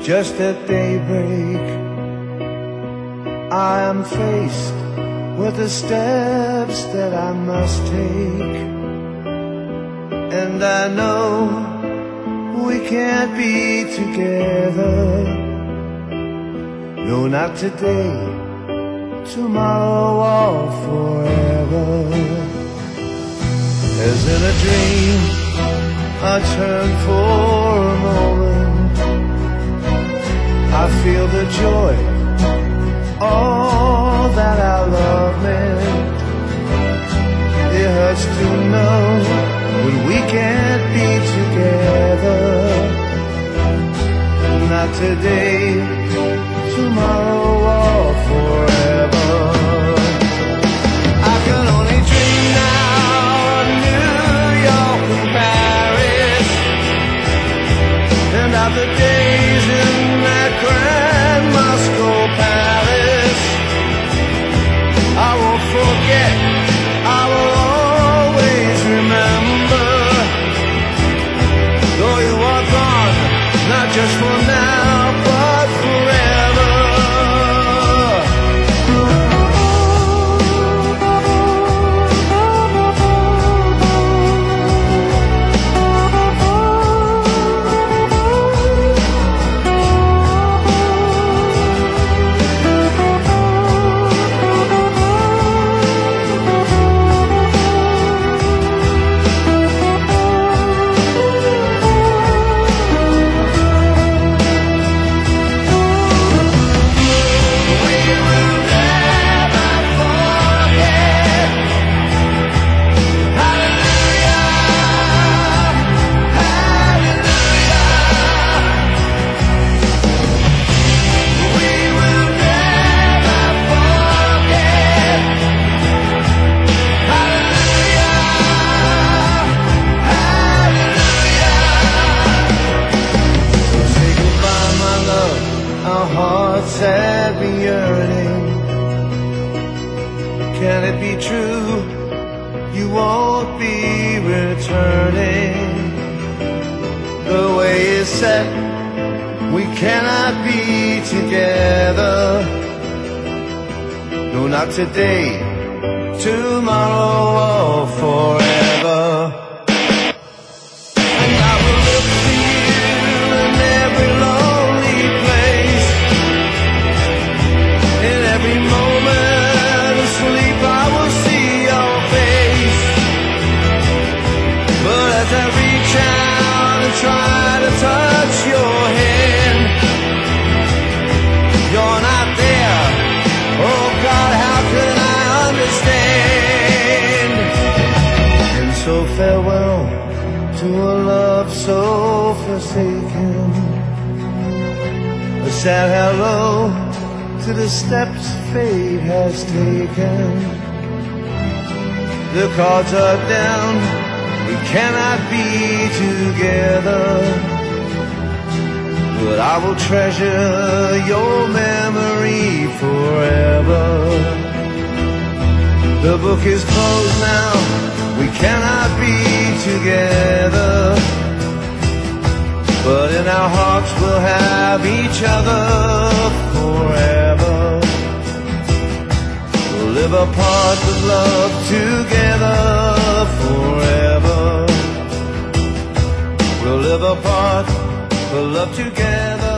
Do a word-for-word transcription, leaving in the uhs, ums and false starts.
Just at daybreak, I am faced with the steps that I must take, and I know we can't be together. No, not today, tomorrow or forever. As in a dream, I turn for a moment, I feel the joy, all that our love meant. It hurts to know when we can't be together. Not today, tomorrow or forever. I can only dream now of New York and Paris, and of the days in that grand Moscow palace. I won't forget, I will always remember. Though you are gone, not just for now, but forever. Have been yearning. Can it be true you won't be returning? The way is set, we cannot be together. No, not today, tomorrow or forever. And I will look for you in every lonely place. In every moment of sleep I will see your face. But as I reach out and try to touch your hand, you're not there. Oh God, how can I understand? And so farewell to a love so forsaken, a sad hello to the steps fate has taken. The cards are down, we cannot be together, but I will treasure your memory forever. The book is closed now, we cannot be together, but in our hearts we'll have each other forever. We'll live apart but love together forever. We'll live apart but love together.